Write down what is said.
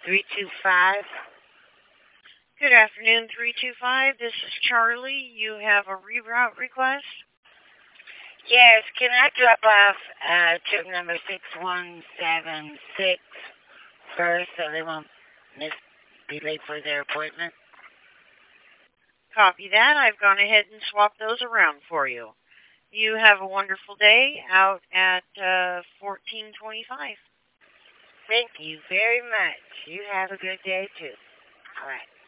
325. Good afternoon, 325. This is Charlie. You have a reroute request? Yes, can I drop off trip number 6176 first so they won't be late for their appointment? Copy that. I've gone ahead and swapped those around for you. You have a wonderful day out at 1425. Thank you very much. You have a good day, too. All right.